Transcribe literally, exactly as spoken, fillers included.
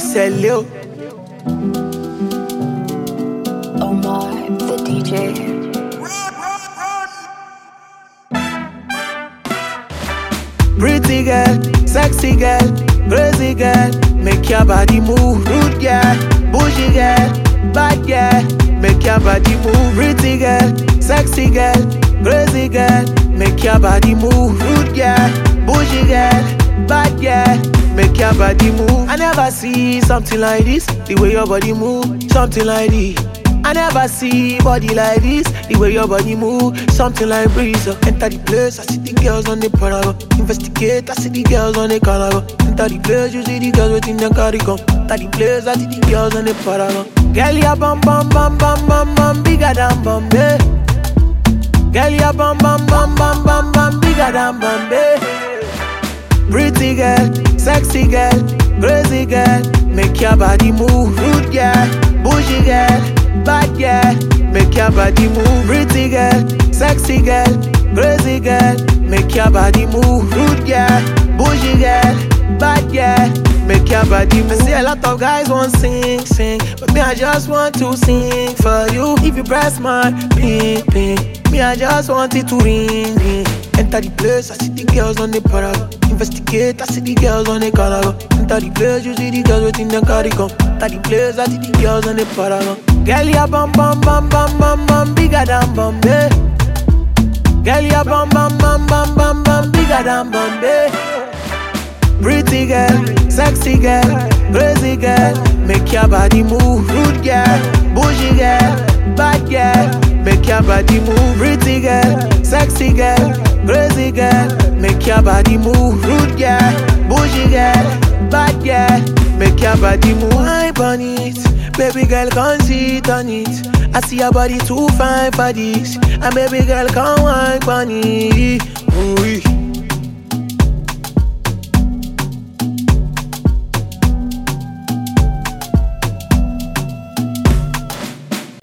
Celio. Omar, the D J. Pretty girl, sexy girl, crazy girl, make your body move. Rude girl, bougie girl, bad girl, make your body move. Pretty girl, sexy girl, crazy girl, make your body move. Rude girl, bougie girl, bad girl, make your body move. I never see something like this, the way your body move, something like this. I never see body like this, the way your body move, something like breeze. uh. Enter the place, I see the girls on the parago. Investigate, I see the girls on the carnival. Enter the place, you see the girls waiting them carry come. Enter the place, I see the girls on the parago. Girl, ya bum bum bum bum bum bum, bigger than Bombay. Girl, ya bum bum bum bum bum bum, bigger than Bombay. Pretty girl, sexy girl, crazy girl, make your body move. Rude girl, bougie girl, bad girl, make your body move. Pretty girl, sexy girl, crazy girl, make your body move. Rude girl, bougie girl, bad girl, make your body move. I see a lot of guys want sing, sing, but me I just want to sing for you. If you press my ping, ping, me I just want it to ring, ring. Enter the place, I see the girls on the parago. Investigate, I see the girls on the carnival. Enter the place, you see the girls waiting them carry come. Enter the place, I see the girls on the parago. Girl, ya bum bum bum bum bum bum, bigger than Bombay. Girl, ya bum bum bum bum bum bum, bigger than Bombay. Pretty girl, sexy girl, crazy girl, make your body move. Rude girl, bougie girl, bad girl, make your body move. Pretty girl, sexy girl, crazy girl, make your body move. Rude girl, bougie girl, bad girl, make your body move. Hype on it, baby girl can't sit on it. I see your body too fine for this, and baby girl can't hype on it. Ooh-wee.